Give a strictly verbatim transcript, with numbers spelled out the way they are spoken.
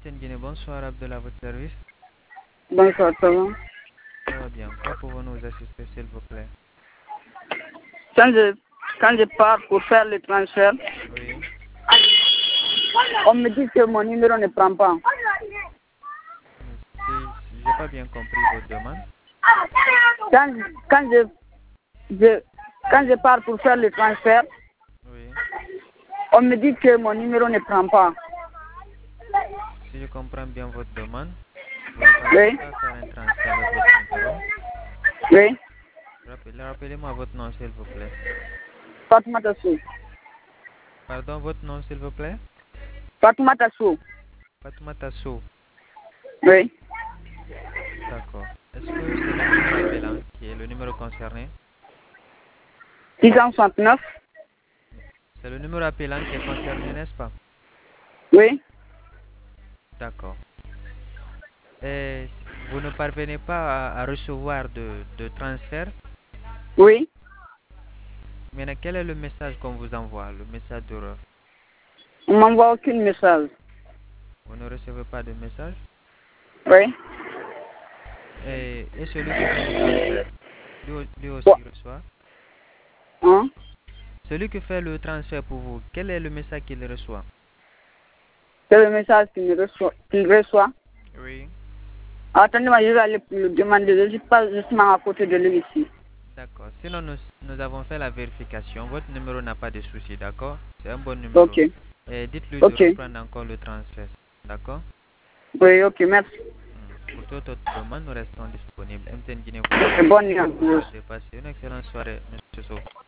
M T N Guinée, bonsoir Abdallah, à votre service. Bonsoir, ça va? Ça va bien. Quoi pouvons-nous vous assister, s'il vous plaît? Quand je, quand je pars pour faire le transfert, Oui. on me dit que mon numéro ne prend pas. Si, si j'ai pas bien compris votre demande. Quand, quand, je, je, quand je pars pour faire le transfert, Oui. on me dit que mon numéro ne prend pas. Si je comprends bien votre demande, vous ne Oui, parvenez pas à faire un transfert avec votre numéro. oui. Rappelez- Rappelez-moi votre nom, s'il vous plaît. Fatoumata Sou. Pardon, votre nom, s'il vous plaît? Fatoumata Sou. Fatoumata Sow. Oui. D'accord. Est-ce que c'est le numéro appelant qui est le numéro concerné? six cent soixante-neuf. C'est le numéro appelant qui est concerné, n'est-ce pas? Oui. D'accord. Et vous ne parvenez pas à, à recevoir de, de transfert? Oui. Maintenant, quel est le message qu'on vous envoie, le message d'erreur? On ne m'envoie aucun message. Vous ne recevez pas de message? Oui. Et, et celui qui fait le transfert, lui, au- lui aussi Bon. reçoit? Hein? Celui qui fait le transfert pour vous, quel est le message qu'il reçoit? C'est le message qu'il reçoit. Qu'il reçoit. Oui. Attendez-moi, je vais aller pour le demander. Je ne suis pas justement à côté de lui ici. D'accord. Sinon, nous, nous avons fait la vérification. Votre numéro n'a pas de souci, d'accord? C'est un bon numéro. Ok. Et dites-lui de Ok. reprendre encore le transfert, d'accord? Oui, ok, merci. Hmm. Pour toute autre demande, nous restons disponibles. M T N Guinée vous Et bonne nuit à vous. remercie. Passez une excellente soirée, monsieur Sow.